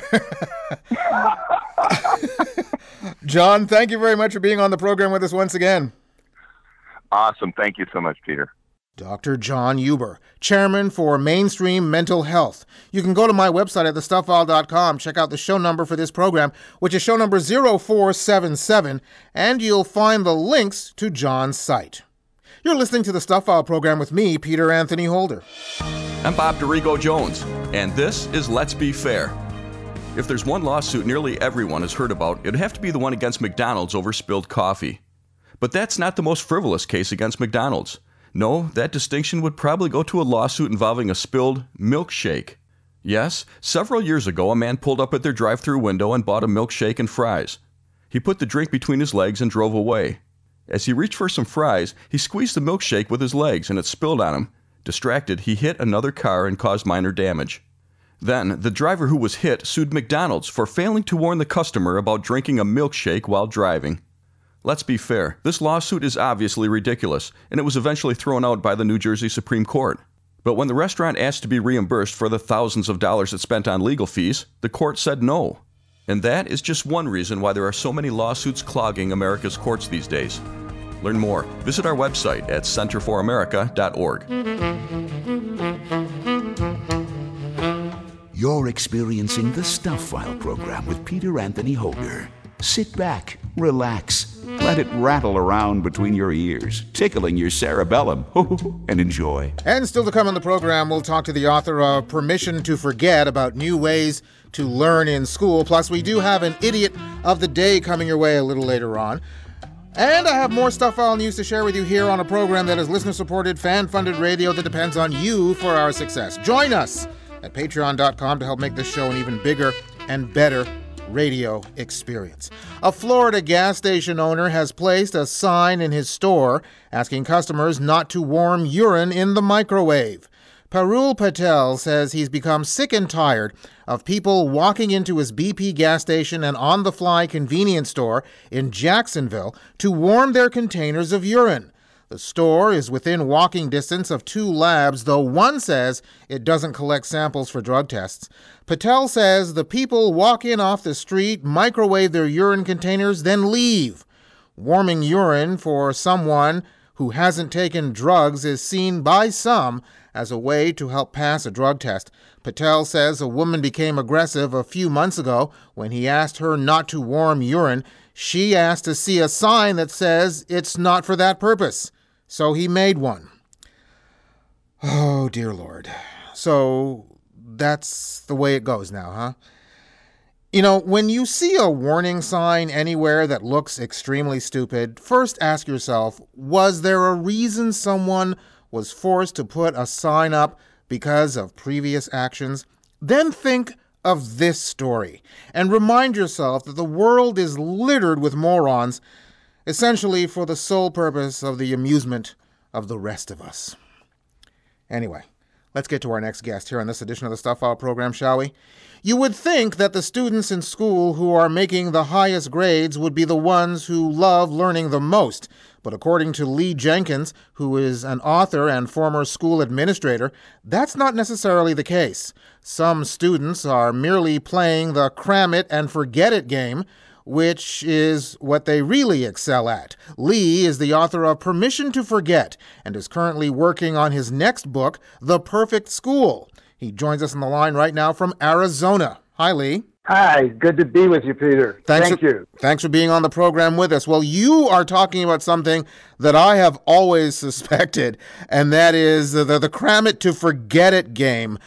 John, thank you very much for being on the program with us once again. Awesome. Thank you so much, Peter. Doctor John Huber, Chairman for Mainstream Mental Health. You can go to my website at the stuff file dot com, check out the show number for this program, which is show number zero four seven seven, and you'll find the links to John's site. You're listening to the Stuff File program with me, Peter Anthony Holder. I'm Bob Dorigo Jones, and this is Let's Be Fair. If there's one lawsuit nearly everyone has heard about, it'd have to be the one against McDonald's over spilled coffee. But that's not the most frivolous case against McDonald's. No, that distinction would probably go to a lawsuit involving a spilled milkshake. Yes, several years ago, a man pulled up at their drive-thru window and bought a milkshake and fries. He put the drink between his legs and drove away. As he reached for some fries, he squeezed the milkshake with his legs and it spilled on him. Distracted, he hit another car and caused minor damage. Then, the driver who was hit sued McDonald's for failing to warn the customer about drinking a milkshake while driving. Let's be fair, this lawsuit is obviously ridiculous, and it was eventually thrown out by the New Jersey Supreme Court. But when the restaurant asked to be reimbursed for the thousands of dollars it spent on legal fees, the court said no. And that is just one reason why there are so many lawsuits clogging America's courts these days. Learn more. Visit our website at center for america dot org. You're experiencing the Stuff File program with Peter Anthony Holder. Sit back, relax, let it rattle around between your ears, tickling your cerebellum, and enjoy. And still to come on the program, we'll talk to the author of Permission to Forget about new ways to learn in school. Plus, we do have an Idiot of the Day coming your way a little later on. And I have more Stuff File news to share with you here on a program that is listener-supported, fan-funded radio that depends on you for our success. Join us at patreon dot com to help make this show an even bigger and better radio experience. A Florida gas station owner has placed a sign in his store asking customers not to warm urine in the microwave. Parul Patel says he's become sick and tired of people walking into his B P gas station and on-the-fly convenience store in Jacksonville to warm their containers of urine. The store is within walking distance of two labs, though one says it doesn't collect samples for drug tests. Patel says the people walk in off the street, microwave their urine containers, then leave. Warming urine for someone who hasn't taken drugs is seen by some as a way to help pass a drug test. Patel says a woman became aggressive a few months ago when he asked her not to warm urine. She asked to see a sign that says it's not for that purpose. So he made one. Oh, dear Lord. So that's the way it goes now, huh? You know, when you see a warning sign anywhere that looks extremely stupid, first ask yourself, was there a reason someone was forced to put a sign up because of previous actions? Then think of this story and remind yourself that the world is littered with morons, essentially for the sole purpose of the amusement of the rest of us. Anyway, let's get to our next guest here on this edition of the Stuff File program, shall we? You would think that the students in school who are making the highest grades would be the ones who love learning the most. But according to Lee Jenkins, who is an author and former school administrator, that's not necessarily the case. Some students are merely playing the cram it and forget it game, which is what they really excel at. Lee is the author of Permission to Forget and is currently working on his next book, The Perfect School. He joins us on the line right now from Arizona. Hi, Lee. Hi, good to be with you, Peter. Thanks Thank for, you. Thanks for being on the program with us. Well, you are talking about something that I have always suspected, and that is the, the, the cram it to forget it game.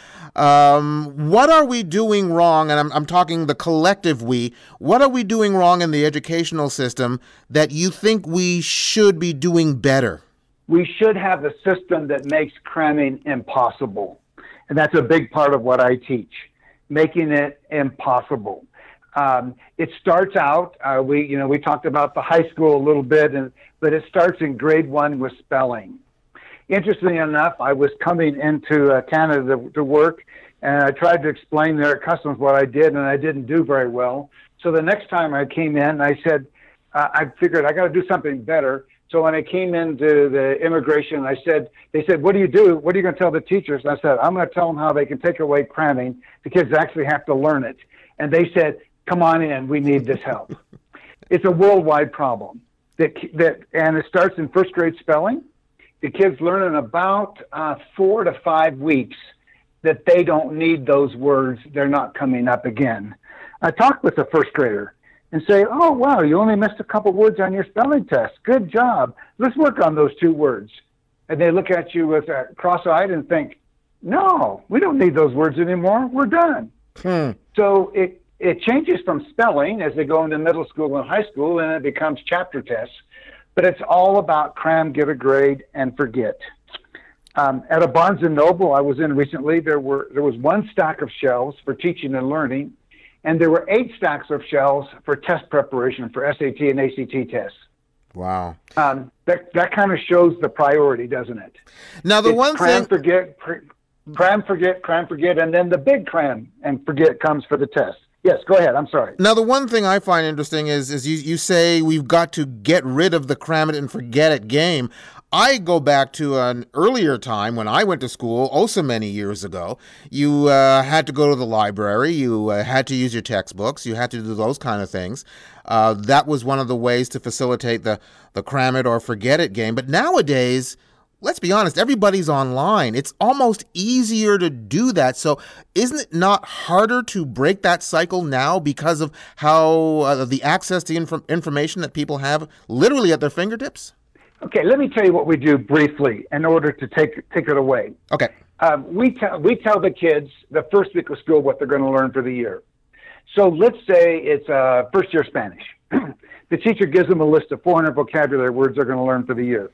Um, what are we doing wrong, and I'm, I'm talking the collective we, what are we doing wrong in the educational system that you think we should be doing better? We should have a system that makes cramming impossible, and that's a big part of what I teach. Making it impossible. Um, it starts out, uh, we, you know, we talked about the high school a little bit, and, but it starts in grade one with spelling. Interestingly enough, I was coming into uh, Canada to, to work, and I tried to explain their customs what I did, and I didn't do very well. So the next time I came in, I said, uh, I figured I got to do something better. So when I came into the immigration, I said, they said, what do you do? What are you going to tell the teachers? And I said, I'm going to tell them how they can take away cramming. The kids actually have to learn it. And they said, come on in. We need this help. It's a worldwide problem. That, that, and it starts in first grade spelling. The kids learn in about uh, four to five weeks that they don't need those words. They're not coming up again. I talked with a first grader and say, oh, wow, you only missed a couple words on your spelling test. Good job. Let's work on those two words. And they look at you with uh, cross-eyed and think, no, we don't need those words anymore. We're done. Hmm. So it, it changes from spelling as they go into middle school and high school, and it becomes chapter tests. But it's all about cram, get a grade, and forget. Um, at a Barnes and Noble I was in recently, there were there was one stack of shelves for teaching and learning, and there were eight stacks of shelves for test preparation for S A T and A C T tests. Wow. Um, that that kind of shows the priority, doesn't it? Now, the it's one cram, thing... forget, pr- cram, forget, cram, forget, and then the big cram and forget comes for the test. Yes, go ahead. I'm sorry. Now, the one thing I find interesting is, is you, you say we've got to get rid of the cram it and forget it game. I go back to an earlier time when I went to school, oh so many years ago. You uh, had to go to the library. You uh, had to use your textbooks. You had to do those kind of things. Uh, that was one of the ways to facilitate the, the cram it or forget it game. But nowadays, let's be honest, everybody's online. It's almost easier to do that. So isn't it not harder to break that cycle now because of how uh, the access to inf- information that people have literally at their fingertips? Okay, let me tell you what we do briefly in order to take take it away. Okay. Um, we tell we tell the kids the first week of school what they're going to learn for the year. So let's say it's uh, first year Spanish. The teacher gives them a list of four hundred vocabulary words they're going to learn for the year.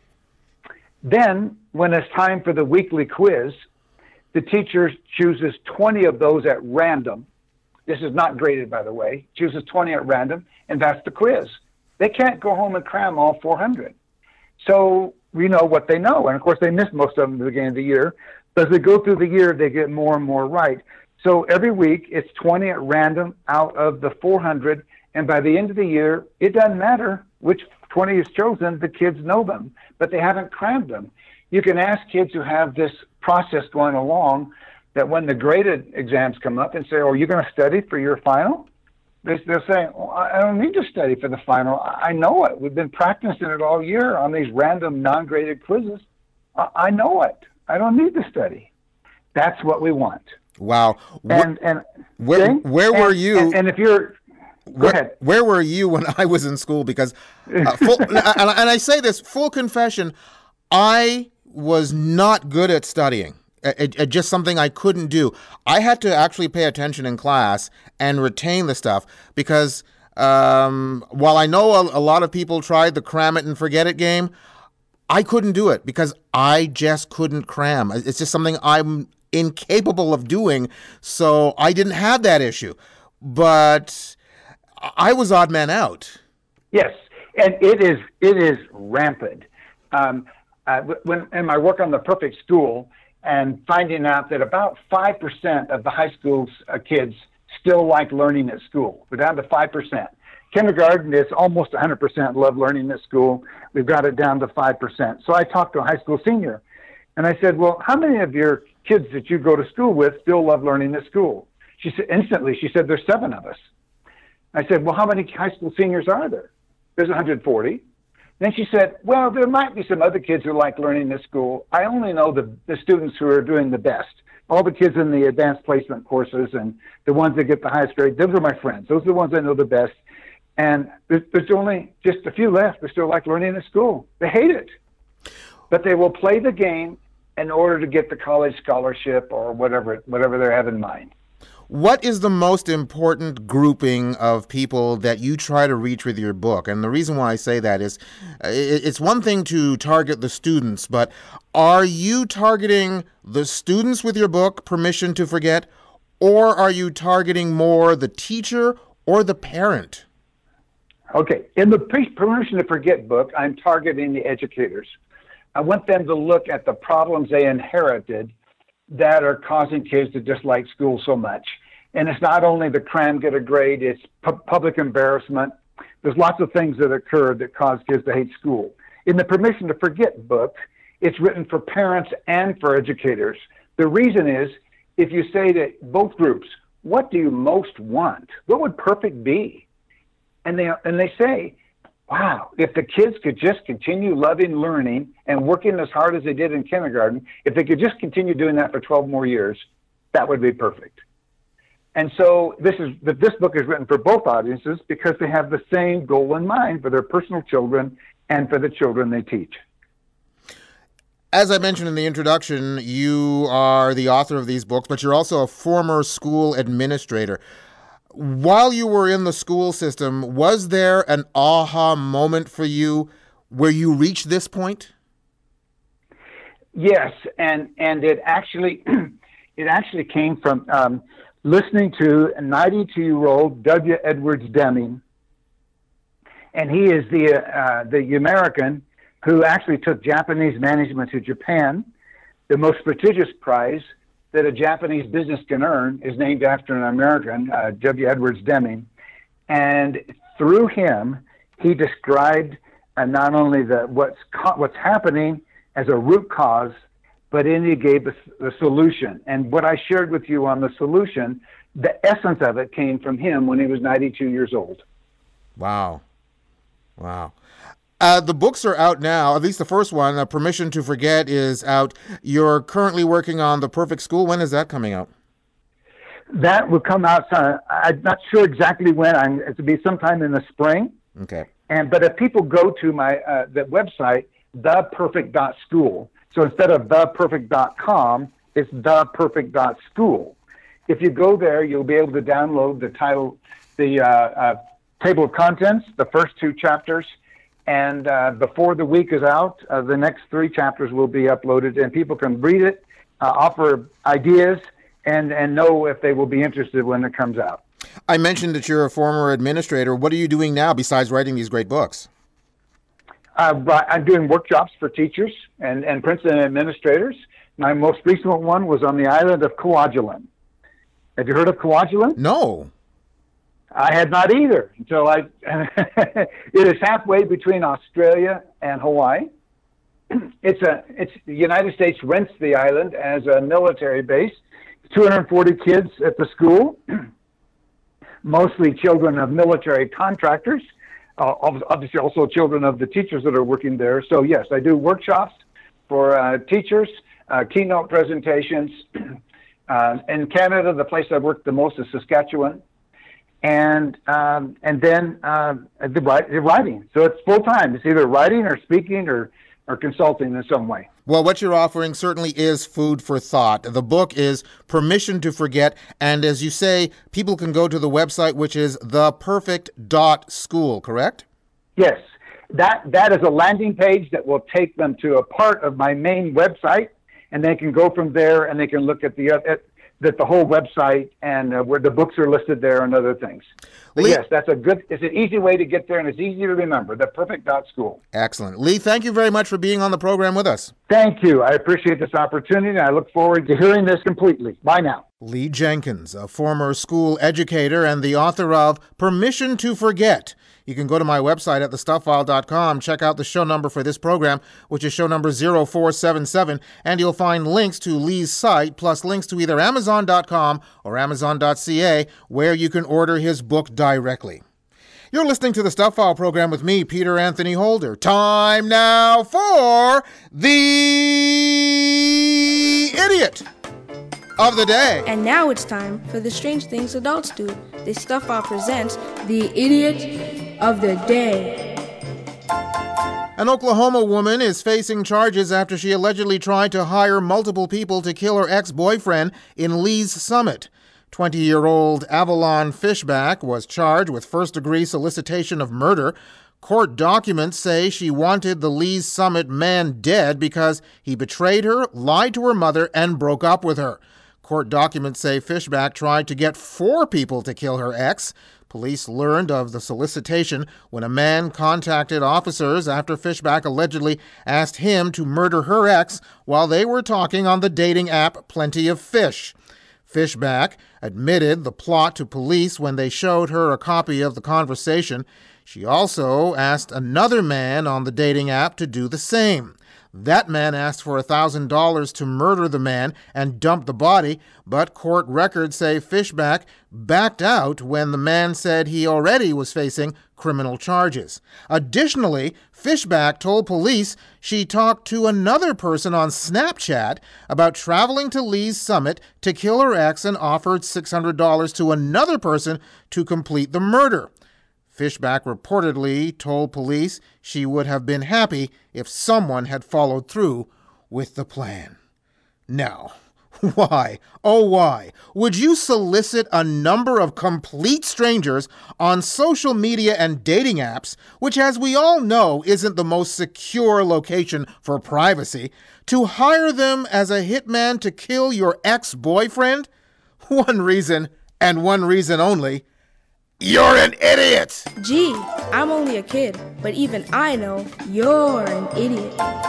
Then, when it's time for the weekly quiz, the teacher chooses twenty of those at random. This is not graded, by the way. Chooses twenty at random, and that's the quiz. They can't go home and cram all four hundred. So we know what they know. And, of course, they miss most of them at the beginning of the year. But as they go through the year, they get more and more right. So every week, it's twenty at random out of the four hundred. And by the end of the year, it doesn't matter which twenty is chosen. The kids know them, but they haven't crammed them. You can ask kids who have this process going along that when the graded exams come up and say, oh, are you going to study for your final? They're saying, oh, I don't need to study for the final. I know it. We've been practicing it all year on these random non-graded quizzes. I know it. I don't need to study. That's what we want. Wow. And, and where, where were and, you? And, and if you're, go where, ahead. Where were you when I was in school? Because, uh, full, and, and I say this, full confession, I was not good at studying. It, it, just something I couldn't do. I had to actually pay attention in class and retain the stuff because um, while I know a, a lot of people tried the cram it and forget it game, I couldn't do it because I just couldn't cram. It's just something I'm incapable of doing, so I didn't have that issue. But I was odd man out. Yes, and it is it is rampant. Um, uh, when in my work on The Perfect School, and finding out that about five percent of the high school's uh, kids still like learning at school. We're down to five percent. Kindergarten is almost one hundred percent love learning at school. We've got it down to five percent. So I talked to a high school senior, and I said, well, how many of your kids that you go to school with still love learning at school? She said, instantly, she said, there's seven of us. I said, well, how many high school seniors are there? There's one hundred forty. Then she said, well, there might be some other kids who like learning this school. I only know the, the students who are doing the best. All the kids in the advanced placement courses and the ones that get the highest grade, those are my friends. Those are the ones I know the best. And there's, there's only just a few left who still like learning the school. They hate it. But they will play the game in order to get the college scholarship or whatever whatever they have in mind. What is the most important grouping of people that you try to reach with your book? And the reason why I say that is it's one thing to target the students, but are you targeting the students with your book, Permission to Forget, or are you targeting more the teacher or the parent? Okay, in the Permission to Forget book, I'm targeting the educators. I want them to look at the problems they inherited that are causing kids to dislike school so much. And it's not only the cram, get a grade, it's pu- public embarrassment. There's lots of things that occur that cause kids to hate school. In the Permission to Forget book, it's written for parents and for educators. The reason is, if you say to both groups, what do you most want? What would perfect be? And they, and they say, wow, if the kids could just continue loving learning and working as hard as they did in kindergarten, if they could just continue doing that for twelve more years, that would be perfect. And so this is this book is written for both audiences because they have the same goal in mind for their personal children and for the children they teach. As I mentioned in the introduction, you are the author of these books, but you're also a former school administrator. While you were in the school system, was there an aha moment for you where you reached this point? Yes, and and it actually it actually came from um, listening to a ninety-two-year-old W. Edwards Deming, and he is the uh, the American who actually took Japanese management to Japan. The most prestigious prize that a Japanese business can earn is named after an American, uh, W. Edwards Deming. And through him, he described uh, not only the what's co- what's happening as a root cause, but then he gave the, the solution. And what I shared with you on the solution, the essence of it came from him when he was ninety-two years old. Wow. Wow. Uh, the books are out now, at least the first one, uh, Permission to Forget, is out. You're currently working on The Perfect School. When is that coming out? That will come out, uh, I'm not sure exactly when. I'm, it'll be sometime in the spring. Okay. And But if people go to my uh, the website, the perfect dot school, so instead of the perfect dot com, it's the perfect dot school. If you go there, you'll be able to download the title, the uh, uh, table of contents, the first two chapters, and uh, before the week is out, uh, the next three chapters will be uploaded, and people can read it, uh, offer ideas, and, and know if they will be interested when it comes out. I mentioned that you're a former administrator. What are you doing now besides writing these great books? Uh, I'm doing workshops for teachers and, and Princeton administrators. My most recent one was on the island of Kwajalein. Have you heard of Kwajalein? No. I had not either until I, it is halfway between Australia and Hawaii. It's a, it's the United States rents the island as a military base. two hundred forty kids at the school, mostly children of military contractors, uh, obviously also children of the teachers that are working there. So yes, I do workshops for uh, teachers, uh, keynote presentations. Uh, in Canada, the place I've worked the most is Saskatchewan. And um, and then uh, the, the writing. So it's full time. It's either writing or speaking or, or consulting in some way. Well, what you're offering certainly is food for thought. The book is Permission to Forget. And as you say, people can go to the website, which is the perfect dot school, correct? Yes. That that is a landing page that will take them to a part of my main website. And they can go from there and they can look at the at, that the whole website and uh, where the books are listed there and other things. But Lee, yes, that's a good, it's an easy way to get there and it's easy to remember, the perfect dot school. Excellent. Lee, thank you very much for being on the program with us. Thank you. I appreciate this opportunity. I look forward to hearing this completely. Bye now. Lee Jenkins, a former school educator and the author of Permission to Forget. You can go to my website at the stuff file dot com, check out the show number for this program, which is show number zero four seven seven, and you'll find links to Lee's site, plus links to either amazon dot com or amazon dot c a, where you can order his book directly. You're listening to the Stuff File program with me, Peter Anthony Holder. Time now for the Idiot of the Day. And now it's time for the Strange Things Adults Do. The Stuff File presents the Idiot of the Day. An Oklahoma woman is facing charges after she allegedly tried to hire multiple people to kill her ex-boyfriend in Lee's Summit. twenty-year-old Avalon Fishback was charged with first-degree solicitation of murder. Court documents say she wanted the Lee's Summit man dead because he betrayed her, lied to her mother, and broke up with her. Court documents say Fishback tried to get four people to kill her ex. Police learned of the solicitation when a man contacted officers after Fishback allegedly asked him to murder her ex while they were talking on the dating app Plenty of Fish. Fishback admitted the plot to police when they showed her a copy of the conversation. She also asked another man on the dating app to do the same. That man asked for one thousand dollars to murder the man and dump the body, but court records say Fishback backed out when the man said he already was facing criminal charges. Additionally, Fishback told police she talked to another person on Snapchat about traveling to Lee's Summit to kill her ex and offered six hundred dollars to another person to complete the murder. Fishback reportedly told police she would have been happy if someone had followed through with the plan. Now, why, oh why, would you solicit a number of complete strangers on social media and dating apps, which as we all know isn't the most secure location for privacy, to hire them as a hitman to kill your ex-boyfriend? One reason, and one reason only: you're an idiot! Gee, I'm only a kid, but even I know you're an idiot.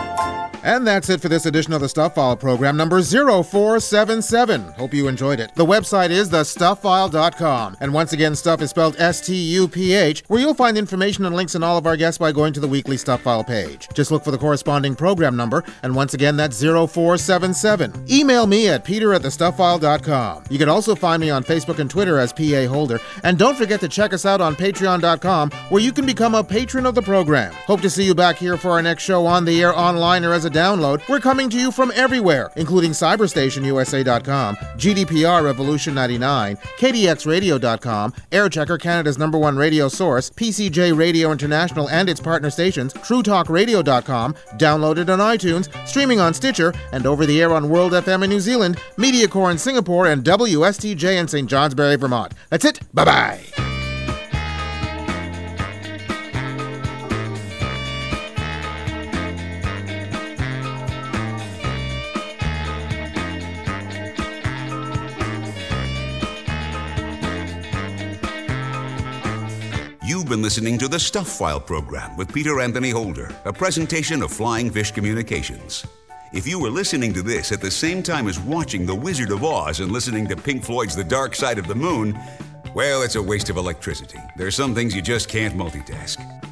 And that's it for this edition of the Stuff File program, number zero four seven seven. Hope you enjoyed it. The website is the stuff file dot com. And once again, stuff is spelled S T U P H, where you'll find information and links on all of our guests by going to the weekly Stuff File page. Just look for the corresponding program number, and once again, that's zero four seven seven. Email me at peter at the stuff file dot com. You can also find me on Facebook and Twitter as P A Holder. And don't forget to check us out on patreon dot com, where you can become a patron of the program. Hope to see you back here for our next show on the air, online, or as a download. We're coming to you from everywhere, including cyberstation U S A dot com, G D P R Revolution ninety-nine, K D X radio dot com, Airchecker, Canada's number one radio source, P C J Radio International and its partner stations, True Talk Radio dot com, downloaded on iTunes, streaming on Stitcher, and over the air on World F M in New Zealand, MediaCore in Singapore, and W S T J in Saint Johnsbury, Vermont. That's it. Bye-bye. You've been listening to the Stuff File program with Peter Anthony Holder, a presentation of Flying Fish Communications. If you were listening to this at the same time as watching The Wizard of Oz and listening to Pink Floyd's The Dark Side of the Moon, well, it's a waste of electricity. There are some things you just can't multitask.